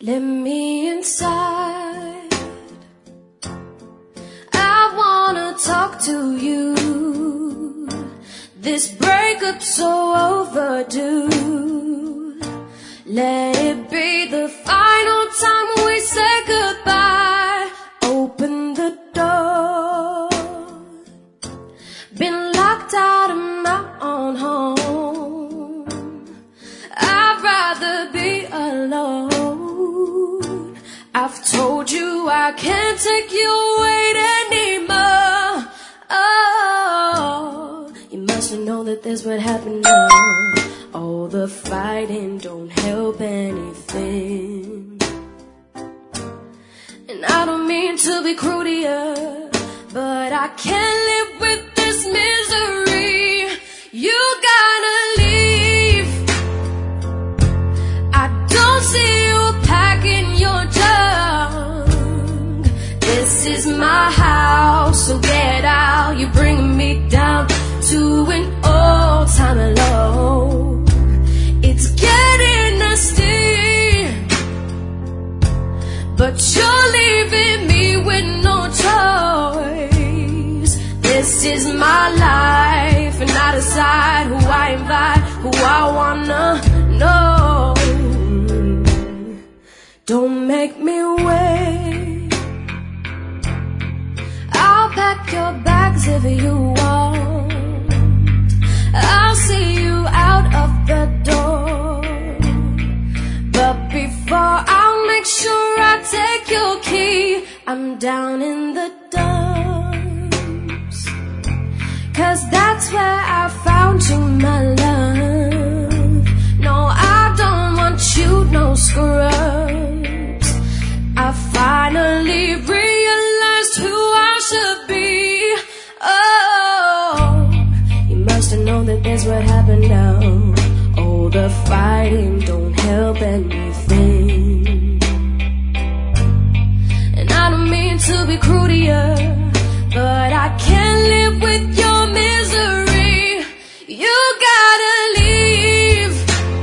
Let me inside. I wanna talk to you. This breakup's so overdue. Let it be the final time we say goodbye. Open the door. Been locked out of my own home. I'd rather be alone. I've told you I can't take your weight anymore. Oh, you mustn't know that this would happen now. All the fighting don't help anything. And I don't mean to be cruel to you, but I can't live with this misery. You gotta leave. I don't see you packing your junk. This is my house, so get out. You're bringing me down to an old time alone. It's getting nasty, but you're leaving me with no choice. This is my life, and I decide who I invite, who I wanna know. Don't make me wait. I'll pack your bags if you want. I'll see you out of the door. But before I'll make sure I take your key, I'm down in the dumps. 'Cause that's where I found you, my love. No, I don't want you, no scrubs. I finally realized who I should be. Oh, you must have known that this would happen now. Oh, the fighting don't help anything. And I don't mean to be cruel to you, but I can't live with your misery. You gotta leave.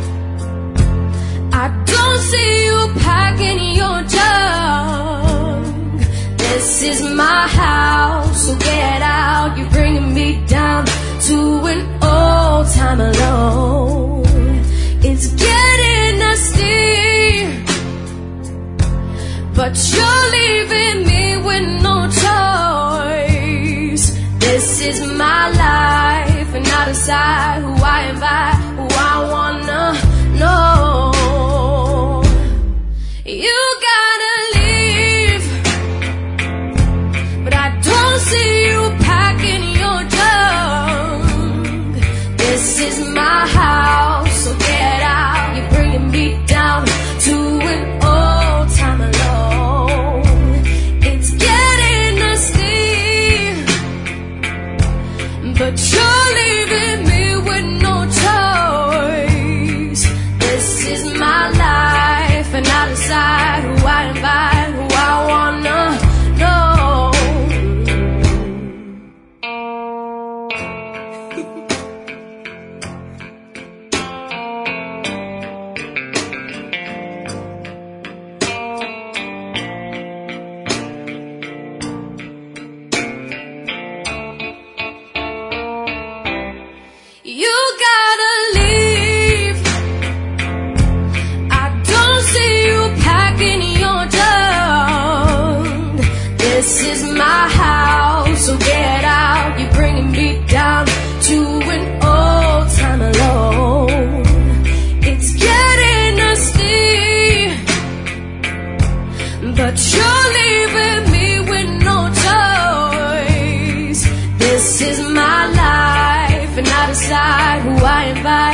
I don't see you packing your junk. This is my house, so get out. You're bringing me down to an old time alone. It's getting nasty, but you're leaving me with no choice. This is my life, and I decide who I invite, who I wanna know. You gotta leave, but I don't see you packing your junk. This is my house, so get out. You're bringing me down to an old time alone. It's getting nasty, but you're leaving me with no choice. This is my life, and I decide who I invite, who I wanna know. You gotta leave. I don't see you packing your junk. This is my house, so get out. You're bringing me down to an old time alone. It's getting nasty, but you're leaving me with no choice. This is my life, and I decide who I invite.